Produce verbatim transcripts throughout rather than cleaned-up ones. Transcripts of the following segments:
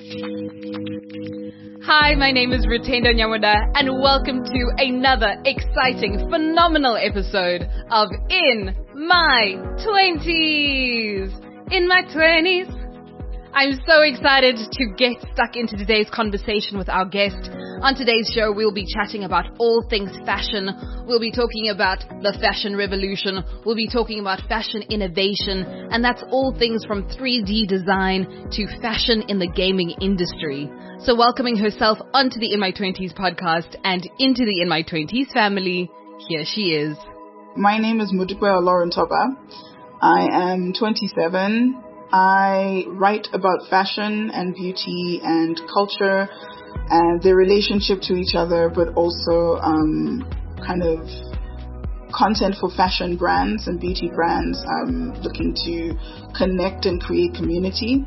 Hi, my name is Rutendo Nyamuda, and welcome to another exciting, phenomenal episode of In My Twenties. In my twenties. I'm so excited to get stuck into today's conversation with our guest. On today's show, we'll be chatting about all things fashion. We'll be talking about the fashion revolution. We'll be talking about fashion innovation. And that's all things from three D design to fashion in the gaming industry. So welcoming herself onto the In My Twenties podcast and into the In My Twenties family, here she is. My name is Mudukwe Lauren Toba. I am twenty-seven. I write about fashion and beauty and culture and their relationship to each other, but also um, kind of content for fashion brands and beauty brands um, looking to connect and create community.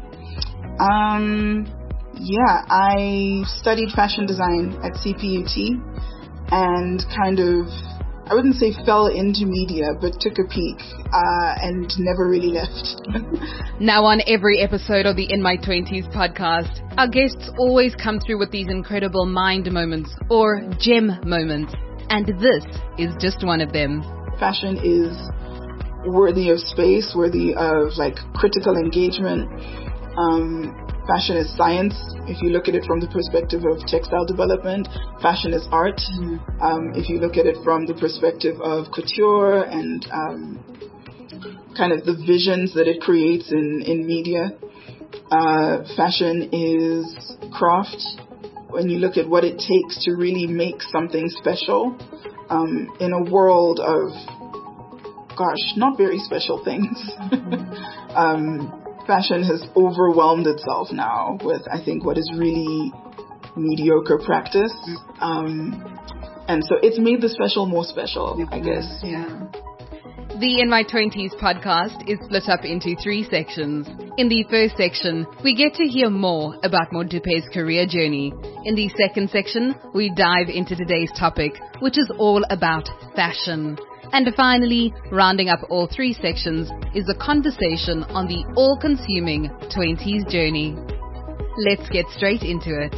Um, yeah, I studied fashion design at C P U T and kind of, I wouldn't say fell into media, but took a peek uh, and never really left. Now on every episode of the In My Twenties podcast, our guests always come through with these incredible mind moments or gem moments. And this is just one of them. Fashion is worthy of space, worthy of like critical engagement. Um, Fashion is science. If you look at it from the perspective of textile development, fashion is art. Mm. Um, if you look at it from the perspective of couture and um, kind of the visions that it creates in, in media, uh, fashion is craft. When you look at what it takes to really make something special um, in a world of, gosh, not very special things. um, Fashion has overwhelmed itself now with, I think, what is really mediocre practice. Um, and so it's made the special more special, I guess. Yeah. The In My Twenties podcast is split up into three sections. In the first section, we get to hear more about Modupe's career journey. In the second section, we dive into today's topic, which is all about fashion. And finally, rounding up all three sections is a conversation on the all-consuming twenties journey. Let's get straight into it.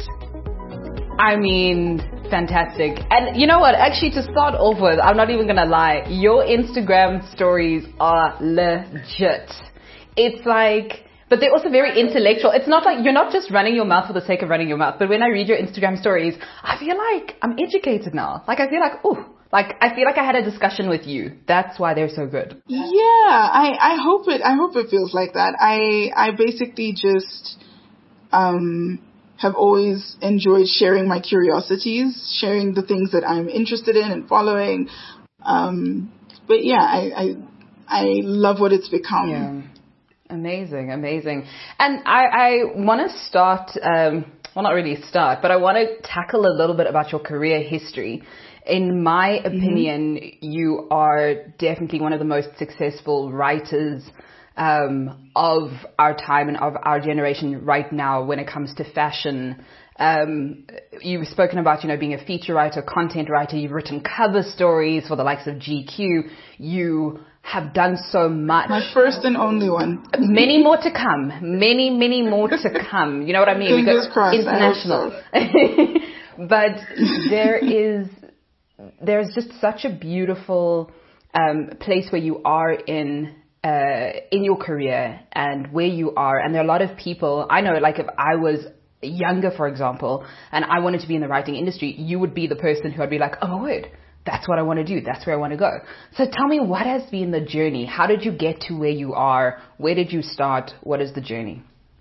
I mean, fantastic. And you know what? Actually, to start off with, I'm not even going to lie. Your Instagram stories are legit. It's like, but they're also very intellectual. It's not like you're not just running your mouth for the sake of running your mouth. But when I read your Instagram stories, I feel like I'm educated now. Like I feel like, oh, like I feel like I had a discussion with you. That's why they're so good. Yeah, I, I hope it. I hope it feels like that. I I basically just um. have always enjoyed sharing my curiosities, sharing the things that I'm interested in and following. Um, but yeah, I, I, I love what it's become. Yeah. Amazing, amazing. And I, I want to start, um, well, not really start, but I want to tackle a little bit about your career history. In my opinion, mm-hmm. you are definitely one of the most successful writers Um, of our time and of our generation right now when it comes to fashion. Um, you've spoken about, you know, being a feature writer, content writer. You've written cover stories for the likes of G Q. You have done so much. My first and only one. Many more to come. Many, many more to come. You know what I mean? Fingers crossed. International. I hope so. But there is, there's just such a beautiful um, place where you are in Uh, in your career and where you are. And there are a lot of people, I know, like if I was younger, for example, and I wanted to be in the writing industry, you would be the person who I'd be like, oh my word, that's what I want to do. That's where I want to go. So tell me, what has been the journey? How did you get to where you are? Where did you start? What is the journey?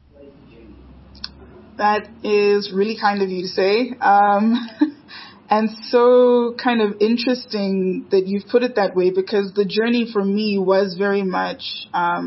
That is really kind of you to say. Um, And so kind of interesting that you've put it that way, because the journey for me was very much um,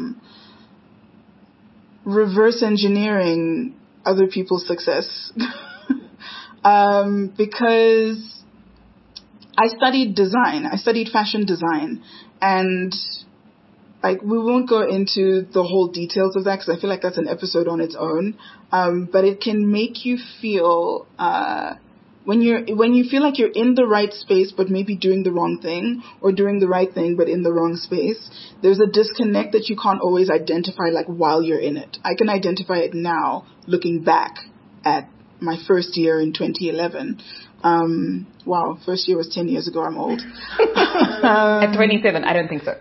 reverse engineering other people's success. um, because I studied design. I studied fashion design. And like we won't go into the whole details of that because I feel like that's an episode on its own. Um, but it can make you feel... Uh, When you're, when you feel like you're in the right space, but maybe doing the wrong thing, or doing the right thing, but in the wrong space, there's a disconnect that you can't always identify, like, while you're in it. I can identify it now, looking back, at my first year in twenty eleven. Um, wow, first year was ten years ago. I'm old. um, at twenty-seven, I don't think so.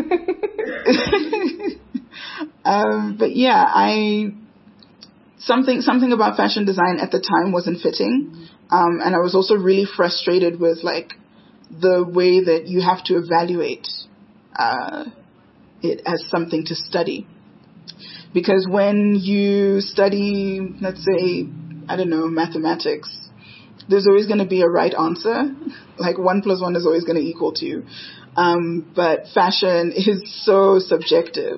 um, but yeah, I something something about fashion design at the time wasn't fitting, um, and I was also really frustrated with like the way that you have to evaluate uh, it as something to study. Because when you study, let's say, I don't know, mathematics, there's always going to be a right answer. Like one plus one is always going to equal two. Um, but fashion is so subjective.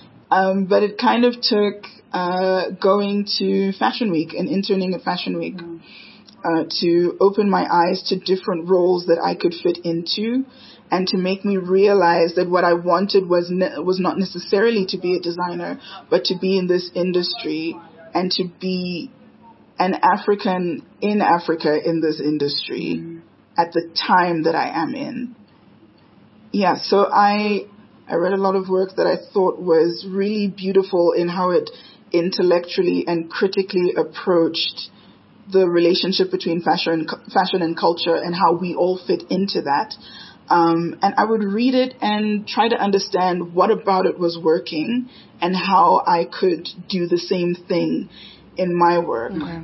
Um, but it kind of took uh, going to Fashion Week and interning at Fashion Week uh, to open my eyes to different roles that I could fit into, and to make me realize that what I wanted was ne- was not necessarily to be a designer, but to be in this industry and to be an African in Africa in this industry mm. at the time that I am in. Yeah, so I I read a lot of work that I thought was really beautiful in how it intellectually and critically approached the relationship between fashion, fashion and culture and how we all fit into that. Um, and I would read it and try to understand what about it was working and how I could do the same thing in my work. Okay.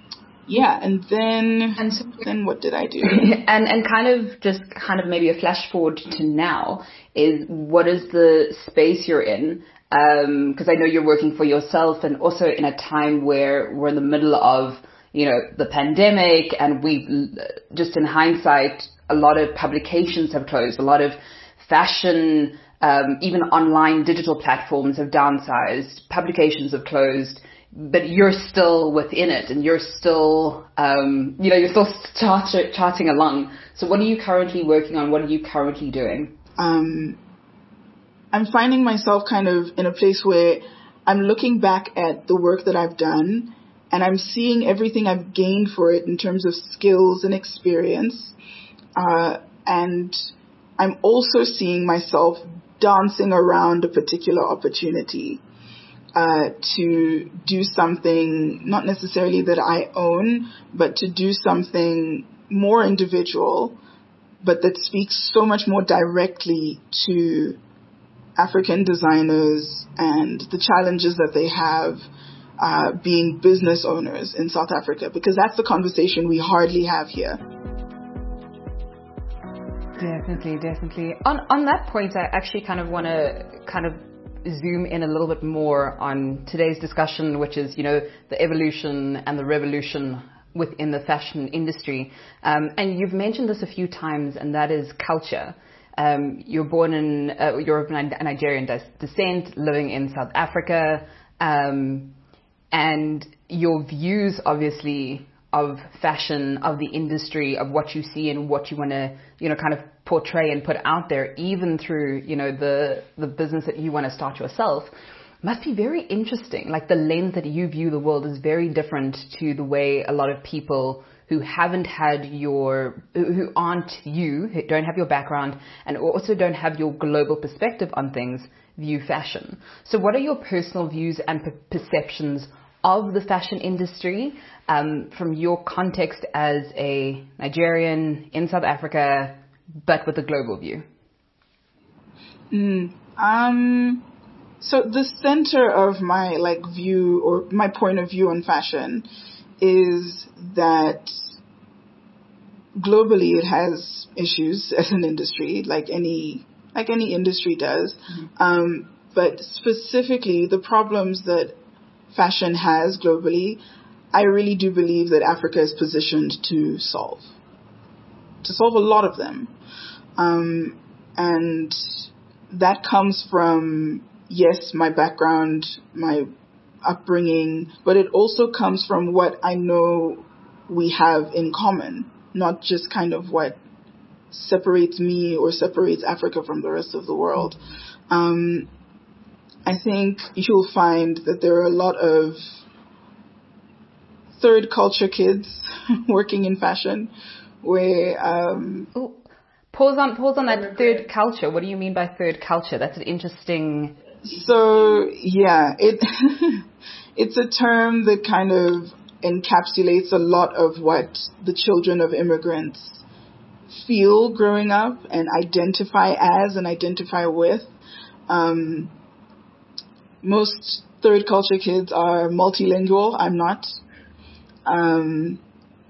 Yeah, and then and so, then what did I do? And and kind of just kind of maybe a flash forward to now is what is the space you're in? Because um, I know you're working for yourself, and also in a time where we're in the middle of, you know, the pandemic, and we've just in hindsight, a lot of publications have closed, a lot of fashion, um, even online digital platforms have downsized, publications have closed. But you're still within it, and you're still, um, you know, you're still chart- charting along. So what are you currently working on? What are you currently doing? Um, I'm finding myself kind of in a place where I'm looking back at the work that I've done, and I'm seeing everything I've gained for it in terms of skills and experience. Uh, and I'm also seeing myself dancing around a particular opportunity. Uh, to do something, not necessarily that I own, but to do something more individual, but that speaks so much more directly to African designers and the challenges that they have uh, being business owners in South Africa, because that's the conversation we hardly have here. Definitely, definitely. On on that point, I actually kind of want to kind of zoom in a little bit more on today's discussion, which is, you know, the evolution and the revolution within the fashion industry. Um, and you've mentioned this a few times, and that is culture. Um, you're born in, uh, you're of Nigerian descent, living in South Africa, um, and your views, obviously, of fashion, of the industry, of what you see and what you want to, you know, kind of portray and put out there, even through, you know, the, the business that you want to start yourself, must be very interesting. Like the lens that you view the world is very different to the way a lot of people who haven't had your, who aren't you, who don't have your background and also don't have your global perspective on things, view fashion. So what are your personal views and per- perceptions of the fashion industry um, from your context as a Nigerian in South Africa, but with a global view? Mm, um, so the center of my like view or my point of view on fashion is that globally it has issues as an industry, like any like any industry does. Mm-hmm. Um, but specifically the problems that fashion has globally, I really do believe that Africa is positioned to solve, to solve a lot of them. Um, and that comes from, yes, my background, my upbringing, but it also comes from what I know we have in common, not just kind of what separates me or separates Africa from the rest of the world. Um, I think you'll find that there are a lot of third culture kids working in fashion where... Um, Ooh, pause on, pause on that third culture. What do you mean by third culture? That's an interesting... So, yeah, it it's a term that kind of encapsulates a lot of what the children of immigrants feel growing up and identify as and identify with. Um, most third culture kids are multilingual. I'm not. Um,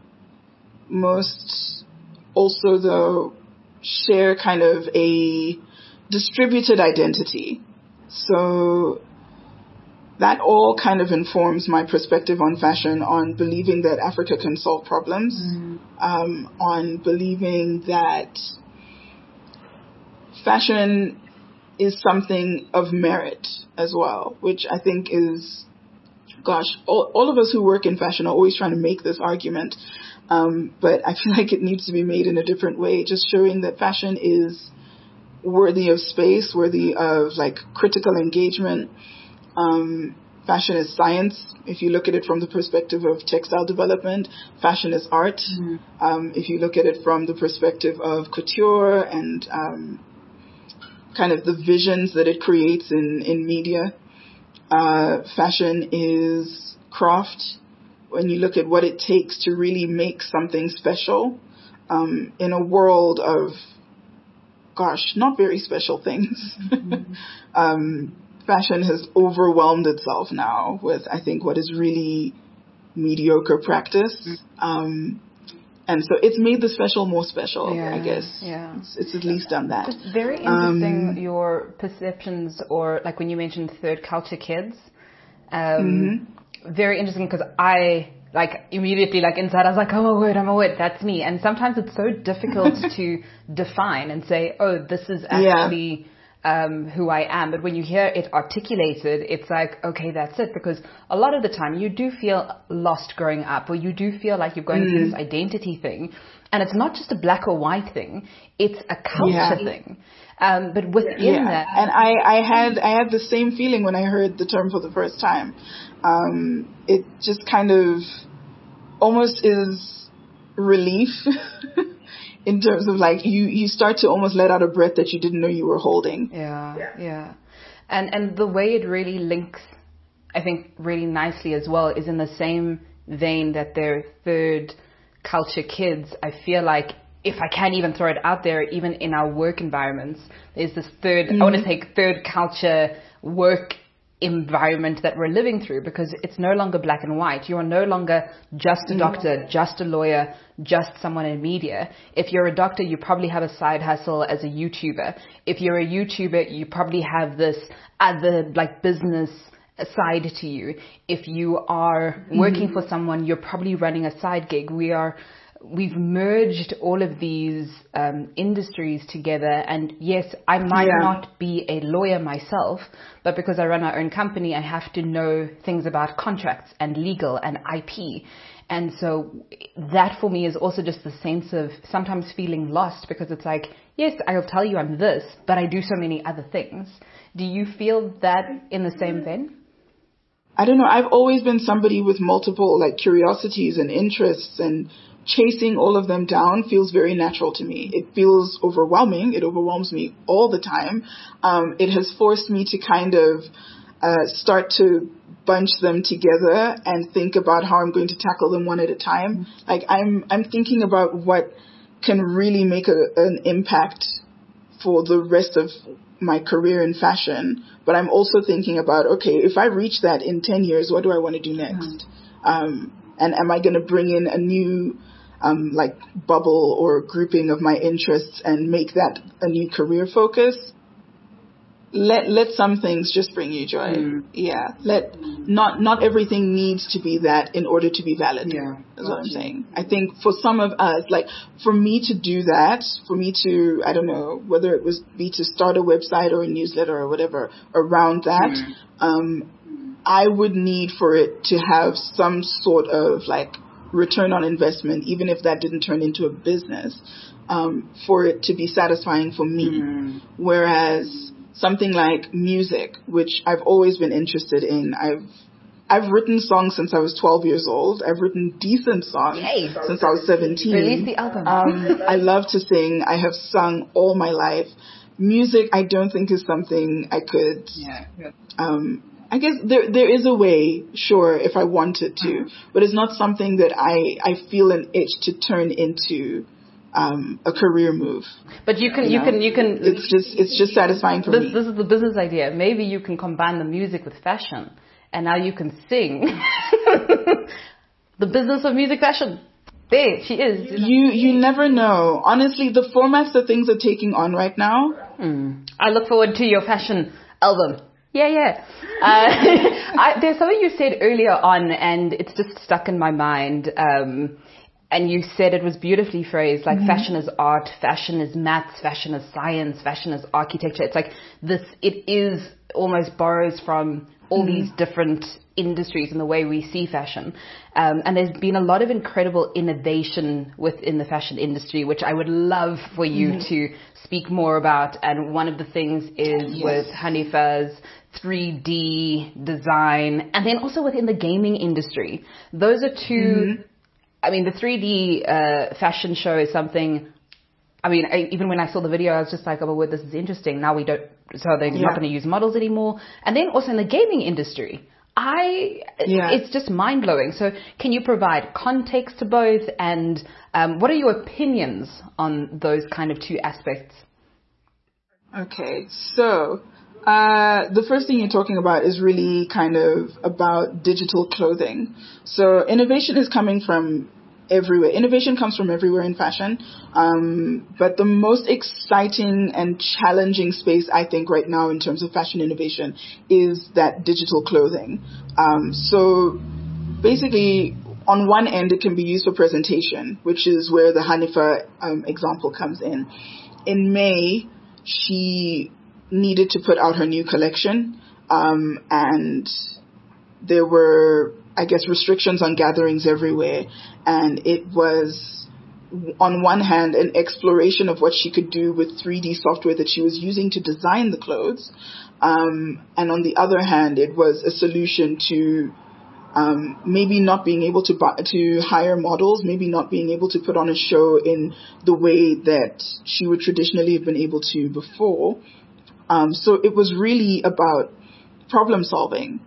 most also, though, share kind of a distributed identity. So that all kind of informs my perspective on fashion, on believing that Africa can solve problems, mm. um, on believing that fashion is something of merit as well, which I think is, gosh, all, all of us who work in fashion are always trying to make this argument, um, but I feel like it needs to be made in a different way, just showing that fashion is worthy of space, worthy of like critical engagement. Um, fashion is science. If you look at it from the perspective of textile development, fashion is art. Mm-hmm. Um, if you look at it from the perspective of couture and um, kind of the visions that it creates in, in media, uh, fashion is craft. When you look at what it takes to really make something special um, in a world of, gosh, not very special things. Mm-hmm. um, Fashion has overwhelmed itself now with, I think, what is really mediocre practice. Um, and so it's made the special more special, yeah, I guess. Yeah. It's, it's at least done that. It's very interesting, um, your perceptions, or like when you mentioned third culture kids. Um, mm-hmm. Very interesting, because I, like, immediately, like, inside, I was like, oh, my word, I'm a word, that's me. And sometimes it's so difficult to define and say, oh, this is actually... Yeah. Um, who I am. But when you hear it articulated, it's like, okay, that's it. Because a lot of the time you do feel lost growing up, or you do feel like you're going mm. through this identity thing. And it's not just a black or white thing. It's a culture yeah. thing. Um, but within yeah. that. And I, I had, I had the same feeling when I heard the term for the first time. Um, it just kind of almost is relief. In terms of like, you, you start to almost let out a breath that you didn't know you were holding. Yeah, yeah, yeah. And and the way it really links, I think, really nicely as well, is in the same vein that they're third culture kids. I feel like, if I can even throw it out there, even in our work environments, there's this third, mm-hmm. I want to say third culture work environment that we're living through, because it's no longer black and white. You are no longer just a doctor, just a lawyer, just someone in media. If you're a doctor, you probably have a side hustle as a YouTuber. If you're a YouTuber, you probably have this other like business side to you. If you are working mm-hmm. for someone, you're probably running a side gig. We are We've merged all of these um, industries together, and yes, I might yeah. not be a lawyer myself, but because I run my own company, I have to know things about contracts and legal and I P. And so that for me is also just the sense of sometimes feeling lost, because it's like, yes, I'll tell you I'm this, but I do so many other things. Do you feel that in the same vein? I don't know. I've always been somebody with multiple like curiosities and interests, and chasing all of them down feels very natural to me. It feels overwhelming. It overwhelms me all the time. Um, it has forced me to kind of uh, start to bunch them together and think about how I'm going to tackle them one at a time. Like I'm, I'm thinking about what can really make a, an impact for the rest of my career in fashion. But I'm also thinking about, okay, if I reach that in ten years, what do I want to do next? Mm-hmm. Um, and am I going to bring in a new um, like bubble or grouping of my interests and make that a new career focus? Let let some things just bring you joy. Mm. Yeah. Let not not everything needs to be that in order to be valid. Yeah. Is what I'm saying. I think for some of us, like for me to do that, for me to I don't know whether it was be to start a website or a newsletter or whatever around that, mm. um, I would need for it to have some sort of like return on investment, even if that didn't turn into a business, um, for it to be satisfying for me. Mm. Whereas something like music, which I've always been interested in. I've I've written songs since I was twelve years old. I've written decent songs Yay. since I was seventeen. Release the album. Um, I love to sing. I have sung all my life. Music, I don't think is something I could yeah. um, I guess there there is a way, sure, if I wanted to, mm-hmm. but it's not something that I, I feel an itch to turn into um, a career move. But you can, you, you can, you can. It's just, it's just satisfying for this, me. This is the business idea. Maybe you can combine the music with fashion, and now you can sing. The business of music fashion. There, she is. You know? you you never know. Honestly, the formats that things are taking on right now. Hmm. I look forward to your fashion album. Yeah, yeah. Uh, I, there's something you said earlier on, and it's just stuck in my mind. Um, and you said it was beautifully phrased, like mm-hmm. fashion is art, fashion is maths, fashion is science, fashion is architecture. It's like this, it is almost borrows from all mm-hmm. these different industries and the way we see fashion. Um, and there's been a lot of incredible innovation within the fashion industry, which I would love for you mm-hmm. to speak more about. And one of the things is yes. with Hanifa's three D design, and then also within the gaming industry. Those are two, mm-hmm. I mean, the three D uh, fashion show is something, I mean, I, even when I saw the video, I was just like, oh, well, this is interesting. Now we don't, so they're yeah. not going to use models anymore. And then also in the gaming industry, I, yeah. it's just mind blowing. So can you provide context to both? And um, what are your opinions on those kind of two aspects? Okay, so uh, the first thing you're talking about is really kind of about digital clothing. So innovation is coming from everywhere. Innovation comes from everywhere in fashion. Um, but the most exciting and challenging space, I think, right now in terms of fashion innovation is that digital clothing. Um, so basically, on one end, it can be used for presentation, which is where the Hanifa um, example comes in. In May, she needed to put out her new collection, um, and there were, I guess, restrictions on gatherings everywhere. And it was, on one hand, an exploration of what she could do with three D software that she was using to design the clothes. Um, and on the other hand, it was a solution to um, maybe not being able to buy, to hire models, maybe not being able to put on a show in the way that she would traditionally have been able to before. Um, so it was really about problem solving.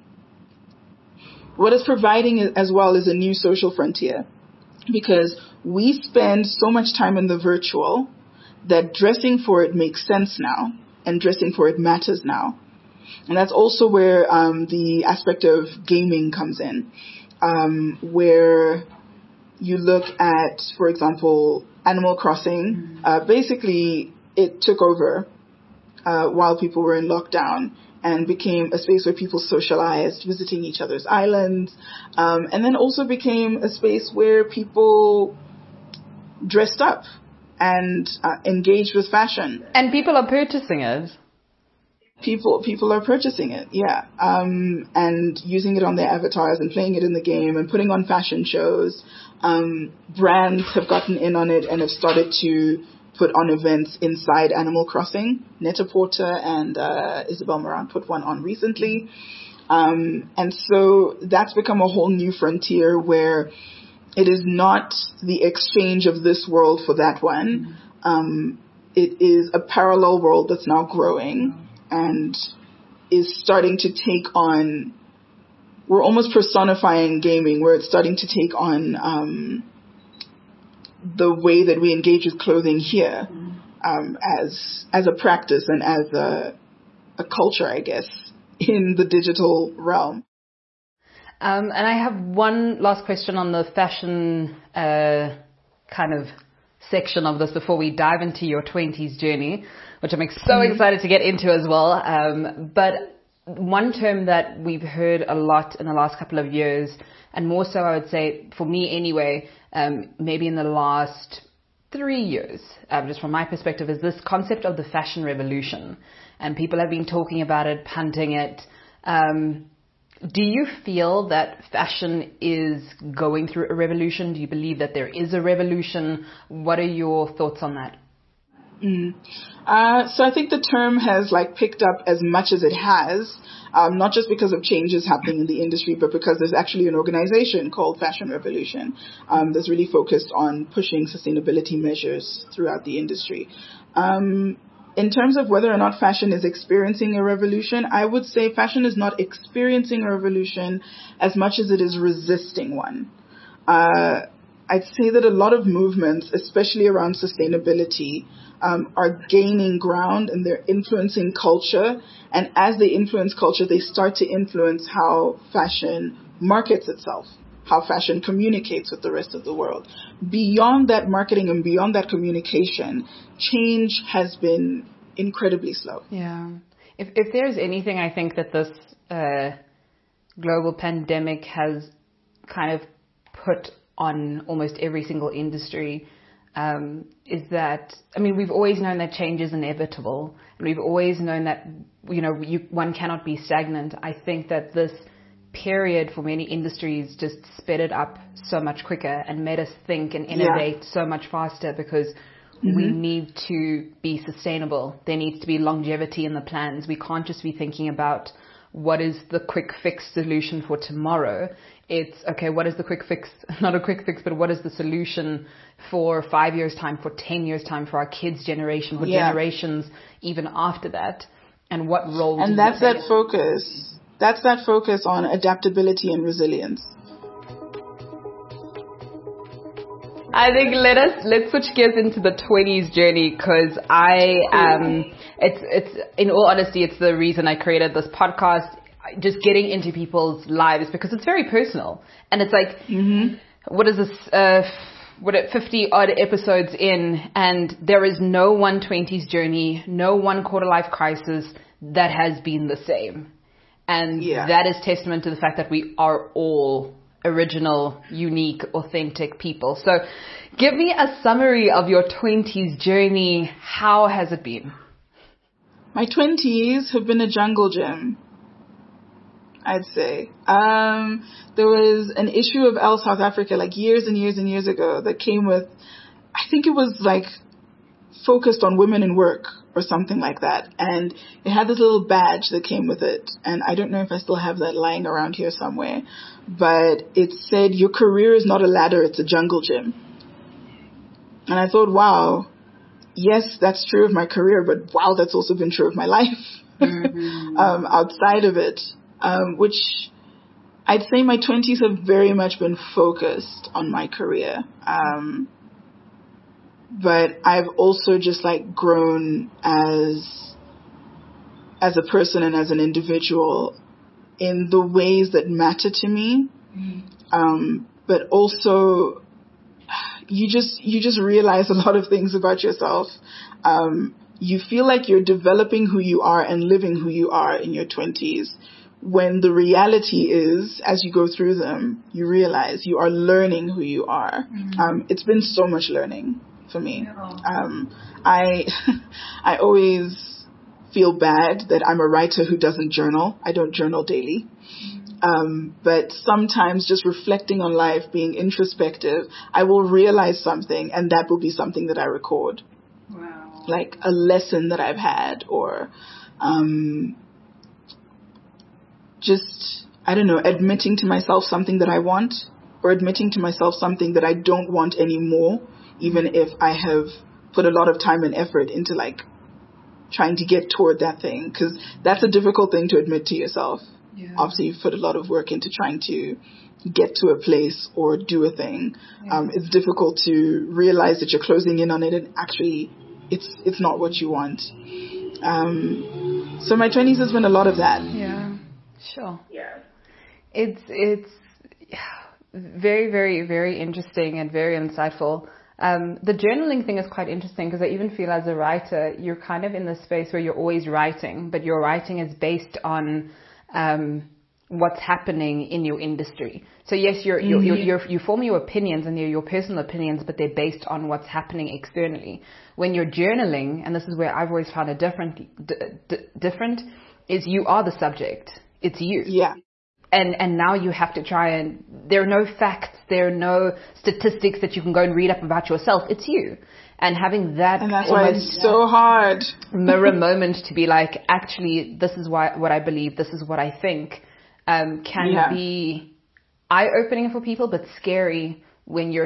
What it's providing as well is a new social frontier, because we spend so much time in the virtual that dressing for it makes sense now, and dressing for it matters now. And that's also where um, the aspect of gaming comes in, um, where you look at, for example, Animal Crossing. Uh, basically, it took over uh, while people were in lockdown, and became a space where people socialized, visiting each other's islands, um, and then also became a space where people dressed up and uh, engaged with fashion. And people are purchasing it. People people are purchasing it, yeah, um, and using it on their avatars and playing it in the game and putting on fashion shows. Um, brands have gotten in on it and have started to put on events inside Animal Crossing. Net-a-Porter and uh, Isabel Marant put one on recently. Um, and so that's become a whole new frontier where it is not the exchange of this world for that one. Um, it is a parallel world that's now growing and is starting to take on, we're almost personifying gaming, where it's starting to take on um, the way that we engage with clothing here um, as as a practice and as a, a culture, I guess, in the digital realm. Um, and I have one last question on the fashion uh, kind of section of this before we dive into your twenties journey, which I'm so mm-hmm. excited to get into as well. Um, but one term that we've heard a lot in the last couple of years, and more so I would say for me anyway, um, maybe in the last three years, um, just from my perspective, is this concept of the fashion revolution. And people have been talking about it, punting it. Um, do you feel that fashion is going through a revolution? Do you believe that there is a revolution? What are your thoughts on that? Mm. Uh, so I think the term has like picked up as much as it has, um, not just because of changes happening in the industry, but because there's actually an organization called Fashion Revolution um, that's really focused on pushing sustainability measures throughout the industry. Um, in terms of whether or not fashion is experiencing a revolution, I would say fashion is not experiencing a revolution as much as it is resisting one. Uh, I'd say that a lot of movements, especially around sustainability, um, are gaining ground and they're influencing culture. And as they influence culture, they start to influence how fashion markets itself, how fashion communicates with the rest of the world. Beyond that marketing and beyond that communication, change has been incredibly slow. Yeah. If if there's anything I think that this uh, global pandemic has kind of put on almost every single industry, um, is that, I mean, we've always known that change is inevitable, and we've always known that, you know, you, one cannot be stagnant. I think that this period for many industries just sped it up so much quicker and made us think and innovate yeah. so much faster, because mm-hmm. we need to be sustainable. There needs to be longevity in the plans. We can't just be thinking about what is the quick fix solution for tomorrow. It's, okay, what is the quick fix, not a quick fix, but what is the solution for five years time, for ten years time, for our kids' generation, for yeah. generations even after that, and what role and do that's play? that focus. That's that focus on adaptability and resilience. I think let us let's switch gears into the twenties journey, because I um it's it's in all honesty it's the reason I created this podcast, just getting into people's lives, because it's very personal, and it's like mm-hmm. what is this uh what it fifty odd episodes in, and there is no one twenties journey, no one quarter life crisis that has been the same. And yeah. that is testament to the fact that we are all original, unique, authentic people. So give me a summary of your twenties journey. How has it been? My twenties have been a jungle gym, I'd say. Um, there was an issue of Elle South Africa like years and years and years ago that came with, I think it was like focused on women in work or something like that. And it had this little badge that came with it. And I don't know if I still have that lying around here somewhere, but it said, your career is not a ladder, it's a jungle gym. And I thought, wow, yes, that's true of my career, but wow, that's also been true of my life mm-hmm. um, outside of it, um, which I'd say my twenties have very much been focused on my career. Um, But I've also just like grown as, as a person and as an individual in the ways that matter to me. Mm. Um, but also you just, you just realize a lot of things about yourself. Um, you feel like you're developing who you are and living who you are in your twenties, when the reality is, as you go through them, you realize you are learning who you are. Mm. Um, it's been so much learning for me. Um, I, I always feel bad that I'm a writer who doesn't journal. I don't journal daily. Um, but sometimes just reflecting on life, being introspective, I will realize something, and that will be something that I record. Wow. Like a lesson that I've had, or, um, just, I don't know, admitting to myself something that I want, or admitting to myself something that I don't want anymore, even if I have put a lot of time and effort into like trying to get toward that thing, because that's a difficult thing to admit to yourself. Yeah. Obviously, you've put a lot of work into trying to get to a place or do a thing. Yeah. Um, it's difficult to realize that you're closing in on it and actually it's it's not what you want. Um, so my twenties has been a lot of that. Yeah, sure. Yeah, it's it's very very very interesting and very insightful. Um, the journaling thing is quite interesting, because I even feel as a writer, you're kind of in this space where you're always writing, but your writing is based on um, what's happening in your industry. So yes, you're, you're, you're, you're, you form your opinions, and they're your personal opinions, but they're based on what's happening externally. When you're journaling, and this is where I've always found it different, d- d- different, is you are the subject. It's you. Yeah. And and now you have to try and, there are no facts, there are no statistics that you can go and read up about yourself. It's you. And having that, and that's why it's so hard. mirror moment to be like, actually, this is why, what I believe, this is what I think, um, can yeah. be eye-opening for people, but scary when you're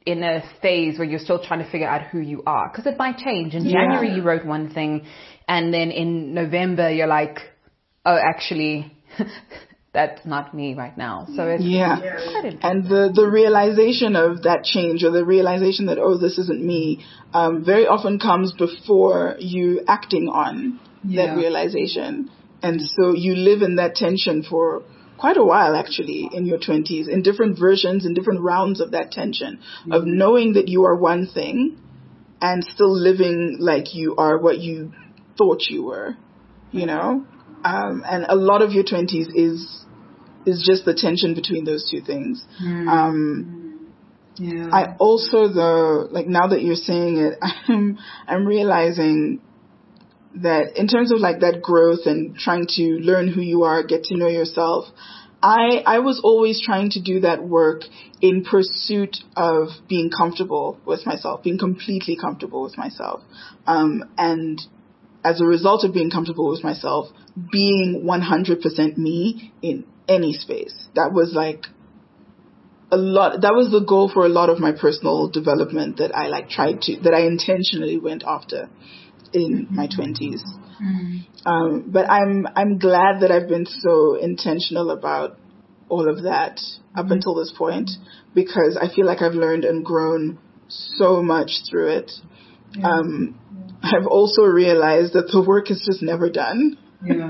in a phase where you're still trying to figure out who you are, because it might change. In Yeah. January you wrote one thing, and then in November you're like, oh, actually, that's not me right now. So it's Yeah. quite interesting. And the, the realization of that change, or the realization that, oh, this isn't me, um, very often comes before you acting on Yeah. that realization. And so you live in that tension for quite a while, actually, in your twenties, in different versions, in different rounds of that tension, of knowing that you are one thing and still living like you are what you thought you were, you know? Um, and a lot of your twenties is is just the tension between those two things. Mm. Um, Yeah. I also, though, like now that you're saying it, I'm I'm realizing that in terms of like that growth and trying to learn who you are, get to know yourself, I I was always trying to do that work in pursuit of being comfortable with myself, being completely comfortable with myself, um, and as a result of being comfortable with myself, being one hundred percent me in any space. That was like a lot, that was the goal for a lot of my personal development that I like tried to, that I intentionally went after in my twenties. Mm. Um, but I'm, I'm glad that I've been so intentional about all of that up until this point, because I feel like I've learned and grown so much through it. Yeah. Um, I've also realized that the work is just never done. Yeah.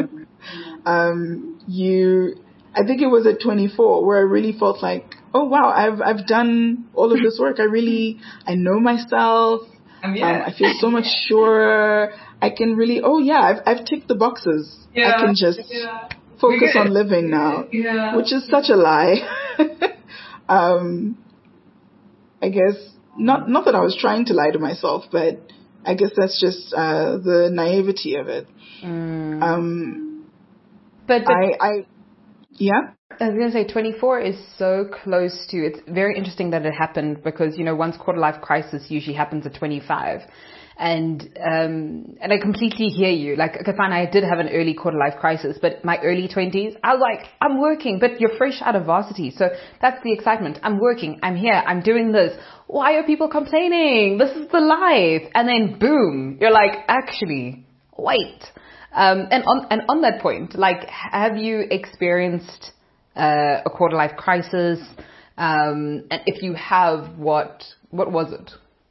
um, you, I think it was at twenty-four where I really felt like, oh wow, I've, I've done all of this work. I really, I know myself. Um, yeah. Um, I feel so much surer. I can really, oh yeah, I've, I've ticked the boxes. Yeah. I can just Yeah. focus on living now, Yeah. which is such a lie. um, I guess, not, not that I was trying to lie to myself, but I guess that's just, uh, the naivety of it. Mm. Um, but, but I, I, yeah. I was going to say twenty-four is so close to, it's very interesting that it happened because, you know, one's quarter life crisis usually happens at twenty-five. And, um, and I completely hear you. Like, okay, fine, I did have an early quarter life crisis, but my early twenties, I was like, I'm working, but you're fresh out of varsity. So that's the excitement. I'm working. I'm here. I'm doing this. Why are people complaining? This is the life. And then boom, you're like, actually, wait. Um, and on, and on that point, like, have you experienced, uh, a quarter life crisis? Um, and if you have, what, what was it?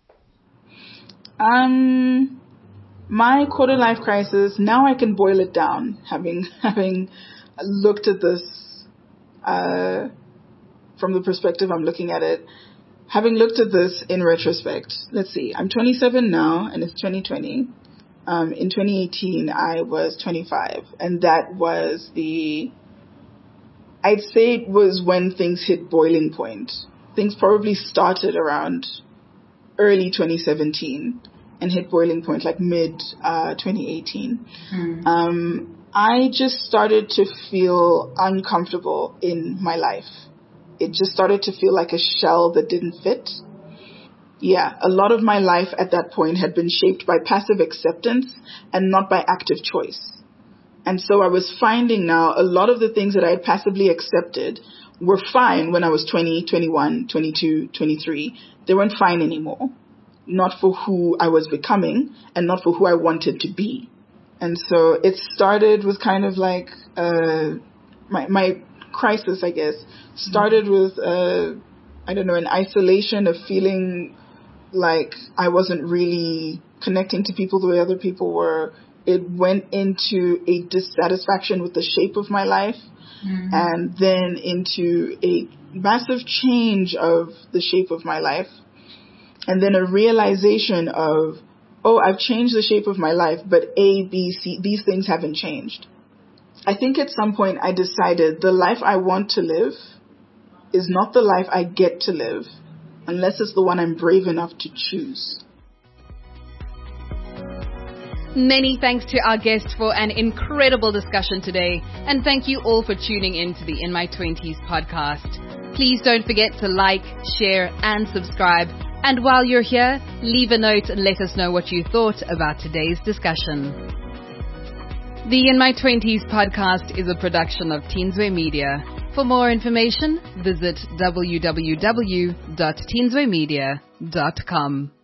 Um, my quarter life crisis, now I can boil it down, having, having looked at this, uh, from the perspective I'm looking at it. Having looked at this in retrospect, let's see, I'm twenty-seven now and it's twenty twenty. Um, in twenty eighteen, I was twenty-five, and that was the, I'd say it was when things hit boiling point. Things probably started around early twenty seventeen and hit boiling point like mid uh, twenty eighteen. Mm. Um, I just started to feel uncomfortable in my life. It just started to feel like a shell that didn't fit. Yeah, a lot of my life at that point had been shaped by passive acceptance and not by active choice. And so I was finding now a lot of the things that I had passively accepted were fine when I was twenty, twenty-one, twenty-two, twenty-three. They weren't fine anymore. Not for who I was becoming and not for who I wanted to be. And so it started with kind of like, uh, my, my crisis, I guess, started with, uh, I don't know, an isolation of feeling like I wasn't really connecting to people the way other people were. It went into a dissatisfaction with the shape of my life, mm-hmm. and then into a massive change of the shape of my life. And then a realization of, oh, I've changed the shape of my life, but A, B, C, these things haven't changed. I think at some point I decided the life I want to live is not the life I get to live, unless it's the one I'm brave enough to choose. Many thanks to our guest for an incredible discussion today, and thank you all for tuning in to the In My twenties podcast. Please don't forget to like, share, and subscribe. And while you're here, leave a note and let us know what you thought about today's discussion. The In My twenties podcast is a production of Teensway Media. For more information, visit w w w dot teensway media dot com.